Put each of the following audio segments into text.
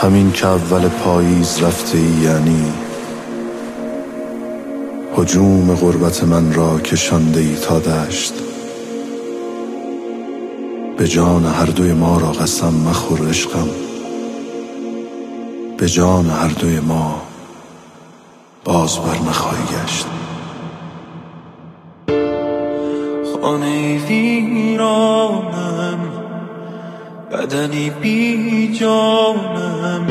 همین که اول پاییز رفته ای، یعنی هجوم غربت من را کشانده ای تا دشت. به جان هر دوی ما را قسم مخور عشقم، به جان هر دوی ما باز بر نخواهی گشت. خانه ویرانم، بدنی بی جانم،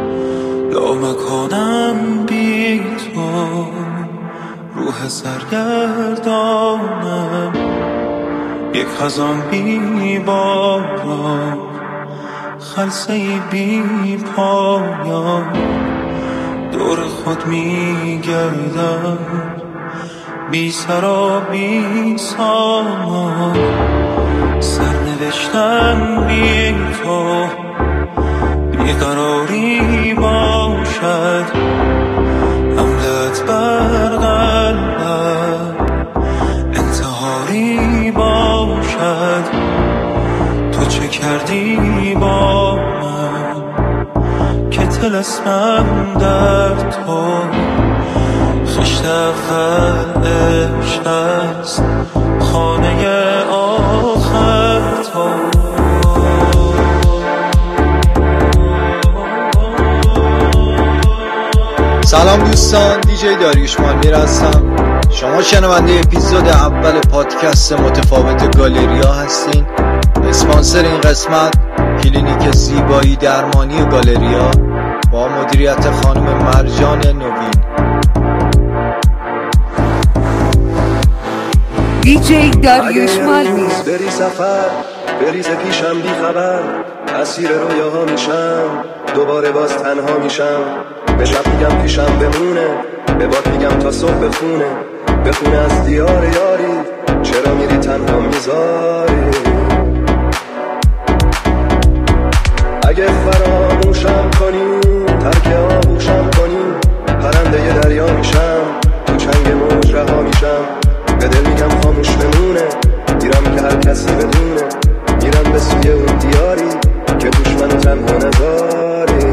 لامکانم بی تو، روح سرگردانم، یک خزان بی باران، خلسه‌ای بی پایان، دور خود می گردم، بی سرا بی سامان، سرنوشتن بی تو، بیقراری باشد، حملت بر قلبم انتحاری باشد. تو چه کردی با من که طلسمم در تو، خشت اول عشق است، خانه آخر تو. سلام دوستان، دیجی داریوش مانیر هستم. شما شنونده اپیزود اول پادکست متفاوت گالریا هستین. اسپانسر این قسمت کلینیک زیبایی درمانی گالریا با مدیریت خانم مرجان نوین. دیجی داریوش مانیر. بری سفر بریز پیشم بی خبر، اسیر رویاها میشم، دوباره باز تنها میشم. به شب میگم پیشم بمونه، به باد میگم تا صبح بخونه از دیار یاری، چرا میری تنها میذاری. اگه فراموشم کنی، ترک آغوشم کنی، پرنده ی دریا میشم، تو چنگ موج رها میشم. به دل میگم خاموش بمونه، میرم که هر کسی بدونه، میرم به سوی اون دیاری که توش منو تنها نذاری.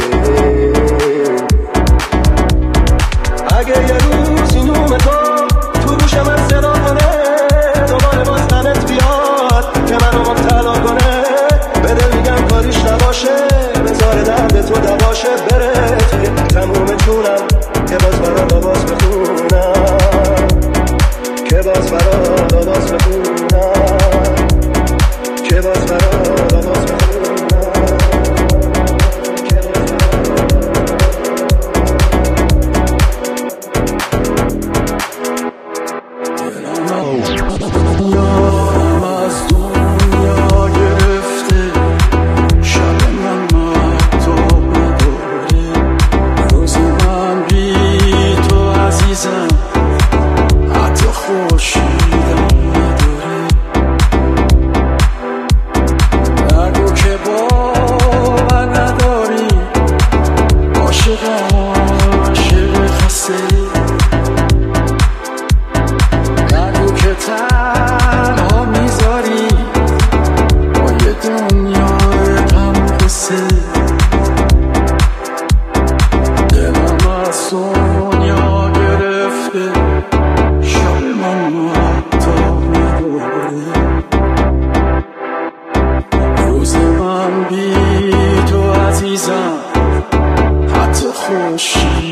اگه یه روز این نوم تو گوشم از صدا کنه، دوباره باز غمت بیاد که منو مبتلا کنه، به دل میگم کاریش نباشه، بذار درد تو دواشه، بره توی تموم جونم که باز برات آواز بخونم، که باز برات آواز بخونم، که باز برات آواز بخونم.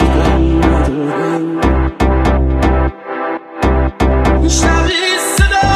میشنوی صدا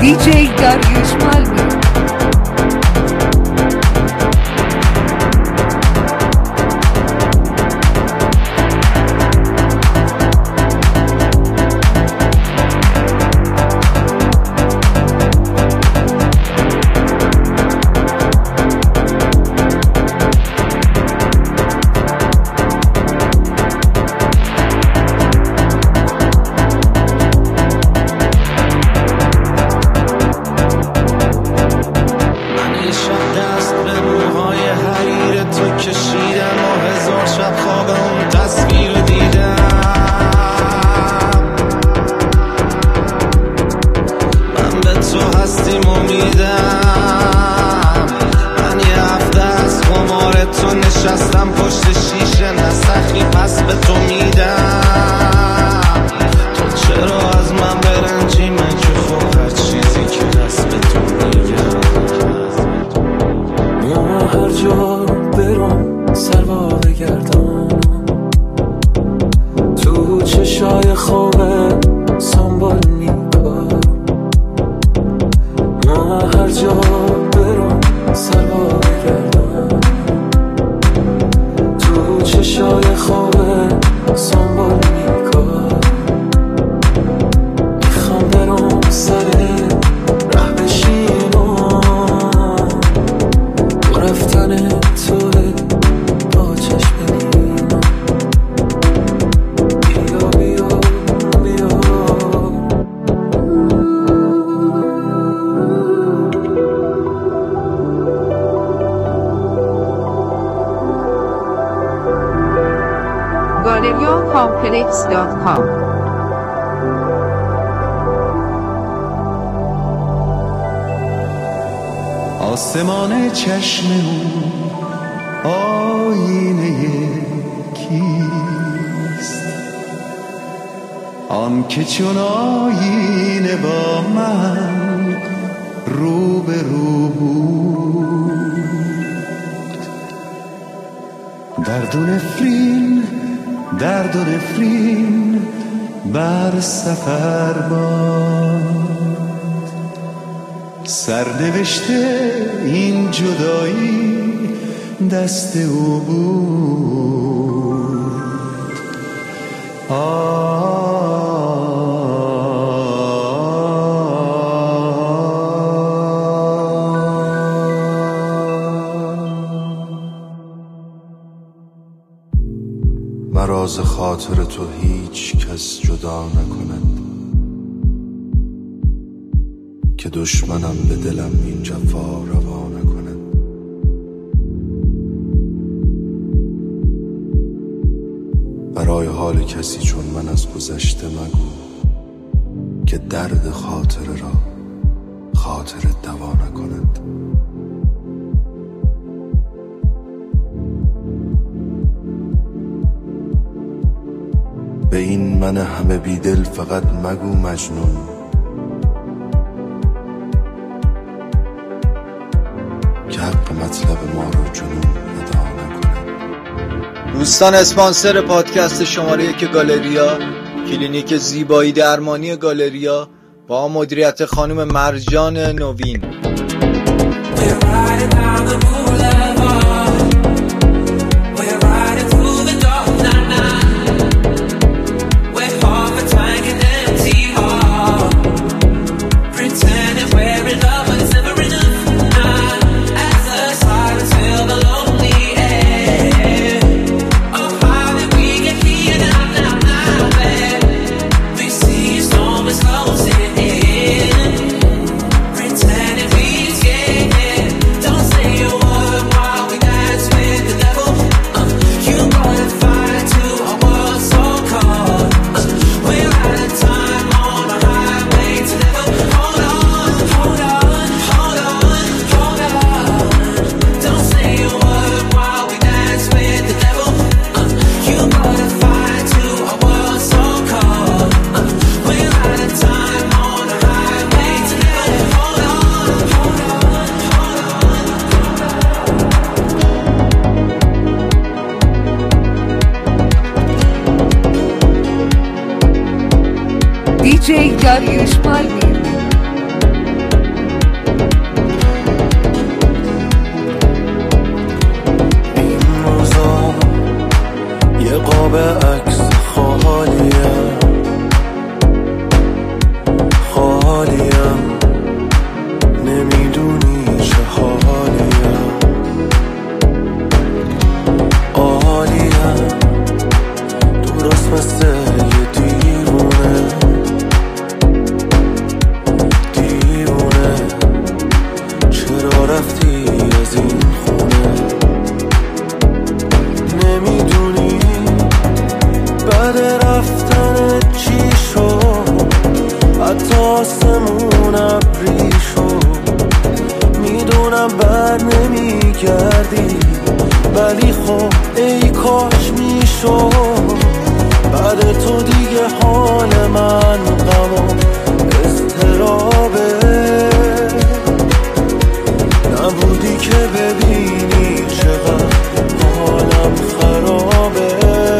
DJ داریوش مالمی. galeriacomplex.com. آسمان چشم او آینه کیست؟ آن که چون آینه با من رو به رو بود. درد و نفرین بر سفر باد، سرنوشته این جدایی دست او بود. مرا ز خاطر تو هیچ کس جدا نکند، که دشمنم به دلم این جفا روا نکند. برای حال کسی چون من از گذشته مگو، که درد خاطره را خاطر دوا نکند. به این من همه بیدل فقط مگو مجنون، که حق مطلب ما رو جنون ادا نکنه. دوستان، اسپانسر پادکست شماره 1 گالریا، کلینیک زیبایی درمانی گالریا با مدیریت خانم مرجان نوین. DJ داریوش مالمی. جواب عکس خالیم نمیدونی چه حالیم عالیم درست مثل یه دیوونه چرا رفتی از این خونه نمیدونی بعد رفتن چی شد حتی آسمون ابری شد میدونم بر نمیگردی ولی خب ای کاش میشد بعد تو دیگه حال من غم و اضطرابه نبودی که ببینی چقدر حالم خرابه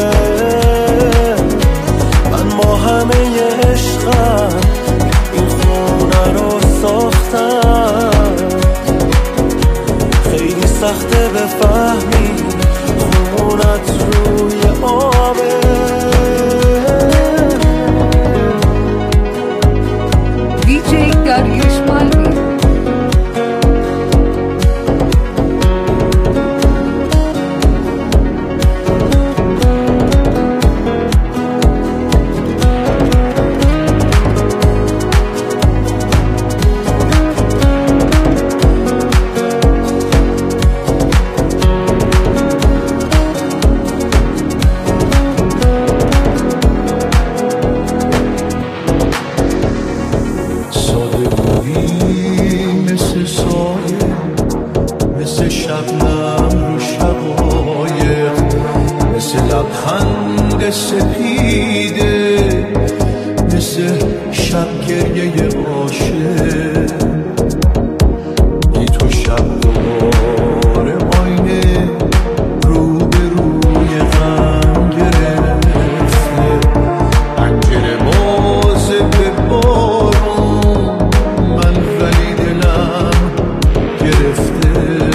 من با همه عشقم این خونه رو ساختم خیلی سخته بفهمی خونت روی آبه DJ داریوش مالمی لبخند سپیده مثل شب گریه عاشق بی تو شب دوباره آینه رو به روی غم گرفته پنجره بازه به بارون من ولی دلم گرفته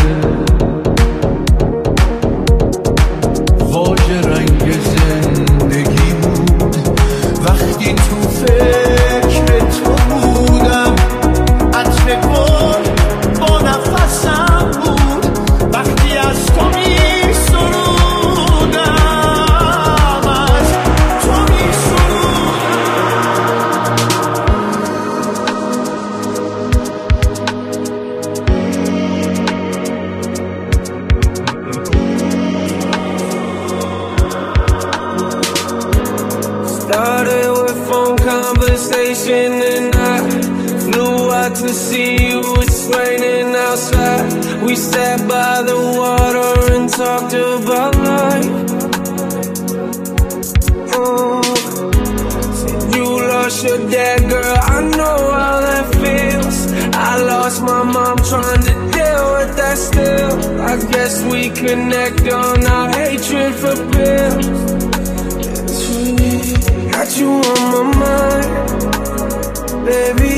Started with phone conversation and I flew out to see you. It's raining outside. We sat by the water and talked about life. Said you lost your dad, girl, I know how that feels. I lost my mom trying to deal with that still. I guess we connect on our hatred for pills. Got you on my mind, baby.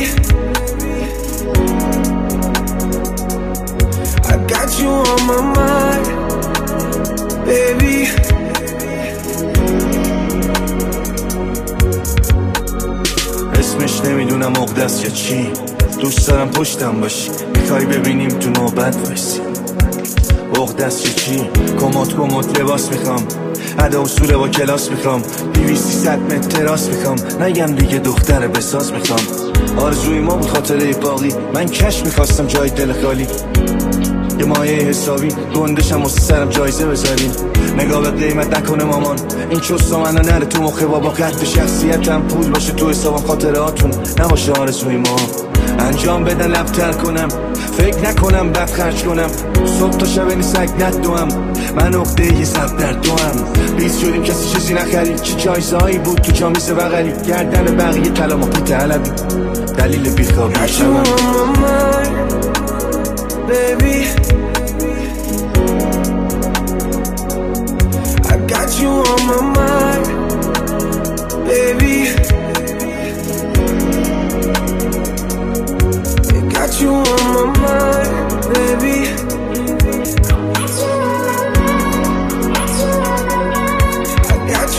I got you on my mind, baby. اسمش نمیدونم عقده‌ست یا چی دوست دارم پشتم باشی میخوای ببینیم تو نوبت وایسی عقده‌ست یا چی کموت لباس میخوام ادا اصول با کلاس میخوام 200 متر تراس میخوام نگم دیگه دختر بساز میخوام آرزوی ما بود خاطره باقی من کش میخواستم جای دل خالی یه مایه حسابی گندشم واسه سرم جایزه بذارین نگاه به قیمت نکنه مامان این چوستا منو نره تو مخه بابا قد شخصیتم پول باشه تو حسابم خاطراتون نباشه آرزوی ما انجام بدن لبتر کنم فکر نکنم بد خرج کنم صبح تا شب این سگ ندوم من عقده یه سب در دوام بیز شدیم کسی چیزی نخرید چه جایزهایی بود تو جامیز بغلی گردن بقیه کلام و پیت علبی دلیل بیخوابی شدم Baby, I got you on my mind, baby. I got you on my mind, baby. I got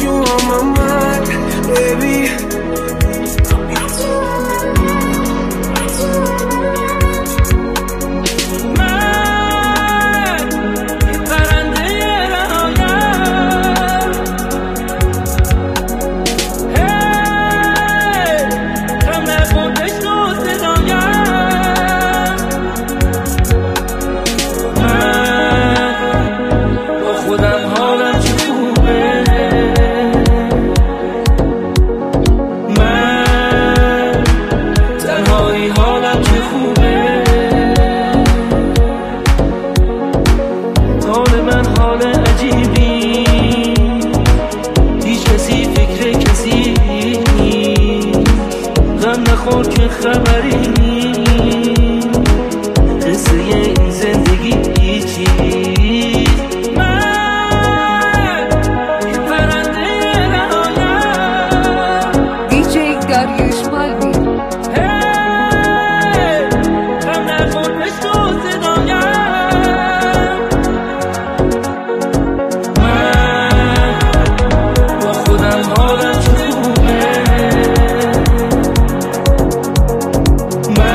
نخور که خبری قصه این زندگی چی من یه پرنده نهایم دیجی داریوش مالوی غم نخور عشق و صدایم من با خودم حالم چه خوبه من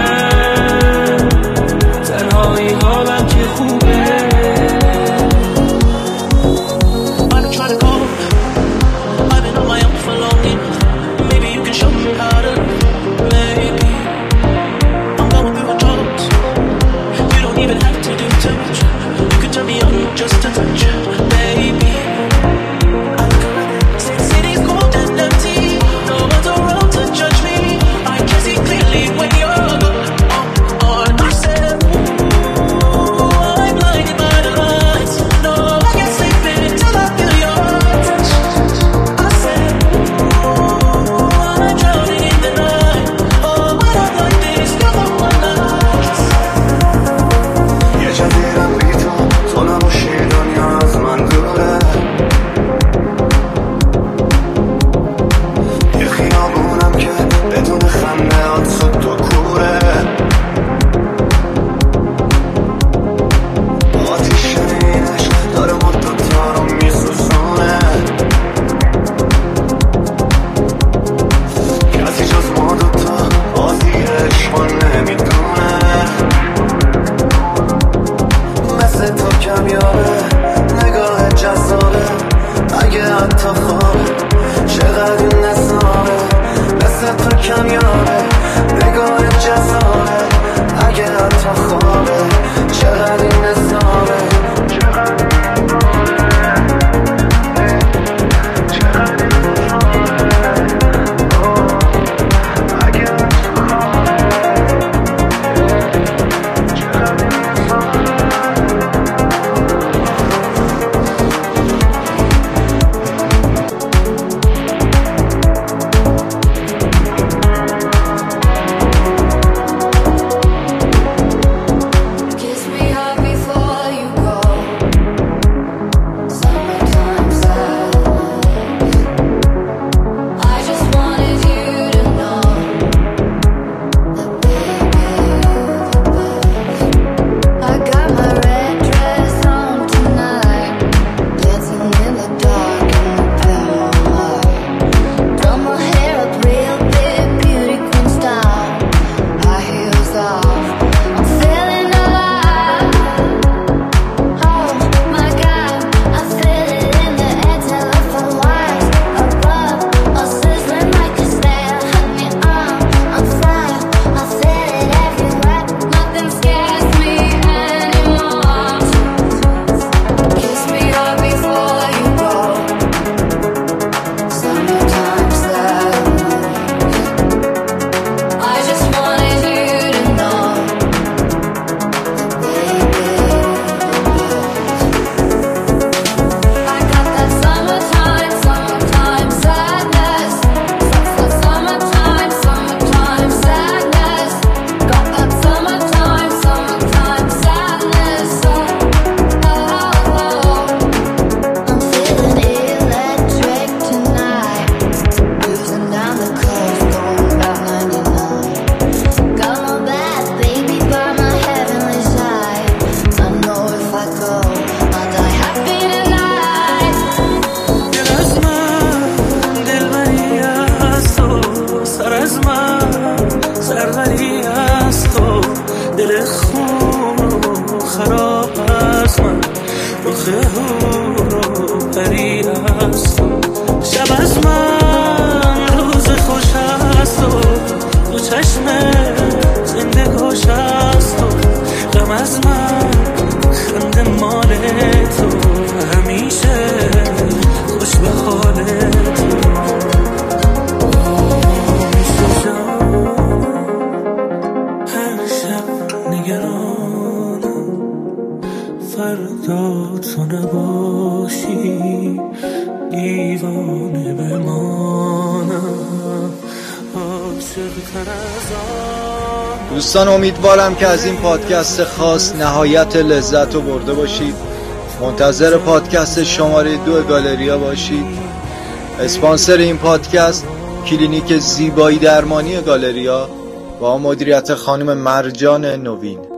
دوستان امیدوارم که از این پادکست خاص نهایت لذت رو برده باشید. منتظر پادکست شماره 2 گالریا باشید. اسپانسر این پادکست کلینیک زیبایی درمانی گالریا با مدیریت خانم مرجان نوین.